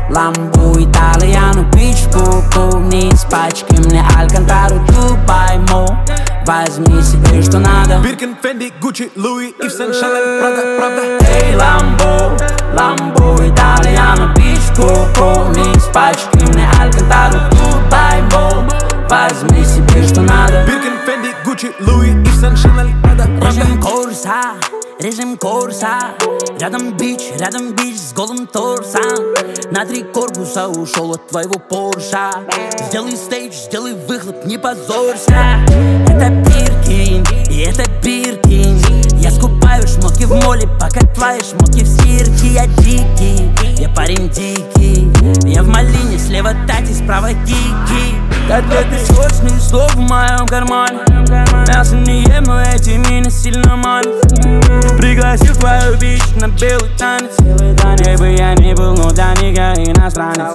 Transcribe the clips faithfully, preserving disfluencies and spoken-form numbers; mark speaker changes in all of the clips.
Speaker 1: Ламбо, Итальяно, бич, куку. Не из пачки, мне Алькантару, ту пойму. Возьми себе, что надо.
Speaker 2: Биркин, Фенди, Гуччи, Луи, Ив Сен, Шанель, Прада, правда.
Speaker 1: Эй, Ламбо, Ламбо, Итальяно, бич, куку. Не из пачки, мне Алькантару, ту пойму. Возьми себе, что надо.
Speaker 2: Биркин, Фенди, Гуччи, Луи, Ив Сен, Шанель, Прада, правда.
Speaker 1: Режим курса, режим курса. Рядом бич, рядом бич с голым торсом. На три корпуса ушел от твоего Порша. Сделай стейдж, сделай выхлоп, не позорься. Это Биркин, и это Биркин. Я скупаю шмотки в моле, пока твои шмотки в стирке. Я дикий, я парень дикий. Я в малине, слева тати, справа кики. Котлеты сочные, слов в моем кармане. Мясо не ем, но эти мины сильно манят. Пригласил твою бич на белый танец. Где бы я ни был, но для них я иностранец.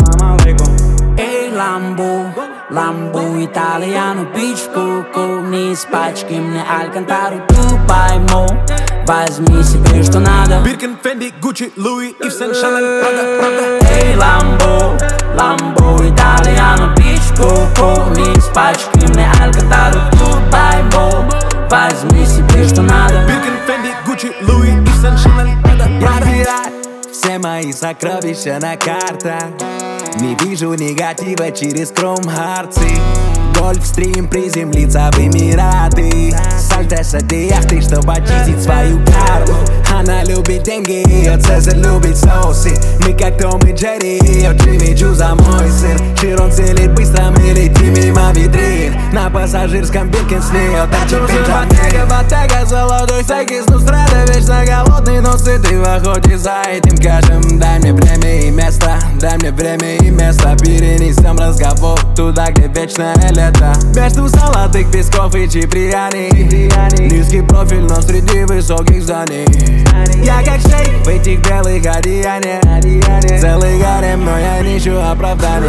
Speaker 1: Эй, Ламбо, Ламбо, Итальяно, бич, куку. Не из пачки, мне Алькантару, ту пойму. Возьми себе, что надо.
Speaker 2: Биркин, Фенди, Гуччи, Луи, Ив Сен, Шанель, Прада, правда.
Speaker 1: Эй, Ламбо, Ламбо, Итальяно, бич, куку. Не из пачки, мне Алькантару, ту пойму. Возьми себе, что надо.
Speaker 2: Биркин, Фенди, Гуччи, Луи, Ив Сен, Шанель, Прада, правда.
Speaker 3: Все мои сокровища на картах. Не вижу негатива через кром-харцы. Гольфстрим приземлится в Эмираты. Сальто с этой яхты, чтобы очистить свою карму. Она любит деньги, ее Цезарь любит соусы. Мы как Том и Джерри, ее Джимми Чу за мой сыр. Широн целит быстро, мы летим мимо витрин. На пассажирском Биркин с нее торчит пенджамин. Ботега, золотой секс, ну страда. Вечно голодный, но сытый в охоте за этим кэшем. Дай мне время и место, дай мне время и место. Перенесем разговор туда, где вечное лето. Между золотых песков и Чиприани. Низкий профиль, но среди высоких зданий. Я как шейх в этих белых одеяниях. Целый гарем, но я не ищу оправданий.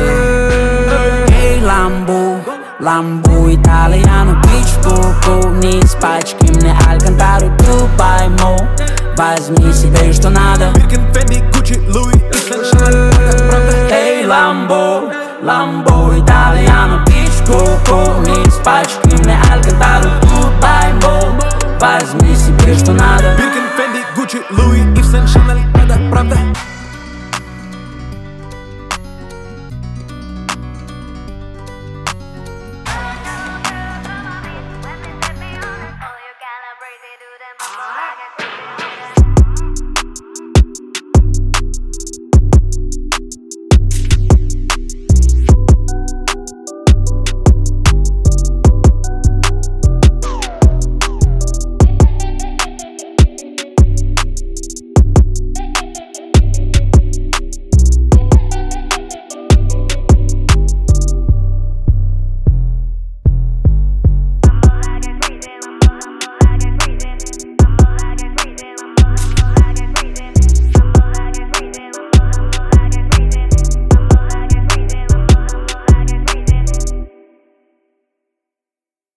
Speaker 1: Эй, Ламбо, Ламбо, Итальяно, бич, куку. Не из пачки, мне Алькантару, ту пойму. Возьми себе, что надо.
Speaker 2: Биркин, Фенди, Гуччи, Луи, Ив Сен, Шанель, Прада, правда.
Speaker 1: Эй, Ламбо, Ламбо, Итальяно, бич, куку. Не из пачки, мне Алькантару, ту пойму. Возьми себе, что надо.
Speaker 2: Биркин, Фенди, Гуччи, Луи, Ив Сен, Шанель, Прада, правда.